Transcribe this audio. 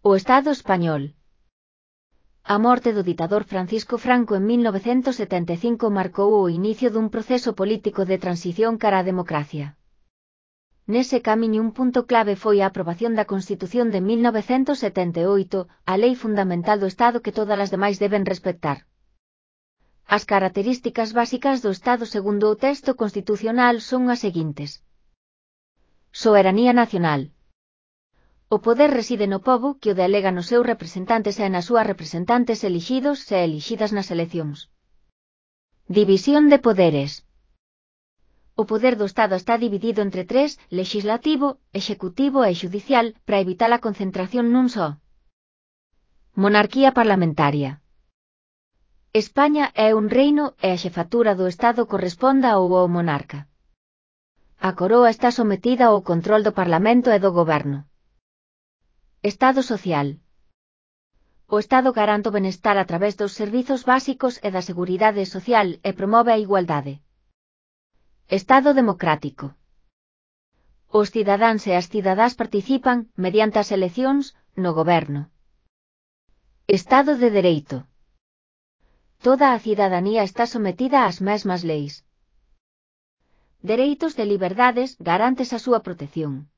O Estado español. A morte do ditador Francisco Franco en 1975 marcou o inicio dun proceso político de transición cara á democracia. Nese camiño un punto clave foi a aprobación da Constitución de 1978, a lei fundamental do Estado que todas as demais deben respectar. As características básicas do Estado segundo o texto constitucional son as seguintes. Soberanía nacional. O poder reside no pobo que o delega nos seus representantes e nas súas representantes elixidos e elixidas nas eleccións. División de poderes. O poder do Estado está dividido entre tres, legislativo, executivo e xudicial, para evitar a concentración nun só. Monarquía parlamentaria. España é un reino e a xefatura do Estado corresponde ao monarca. A coroa está sometida ao control do Parlamento e do Goberno. Estado social. O Estado garante o benestar a través dos servizos básicos e da seguridade social e promove a igualdade. Estado democrático. Os cidadáns e as cidadás participan, mediante as eleccións, no goberno. Estado de dereito. Toda a cidadanía está sometida ás mesmas leis. Dereitos de liberdades garantes a súa protección.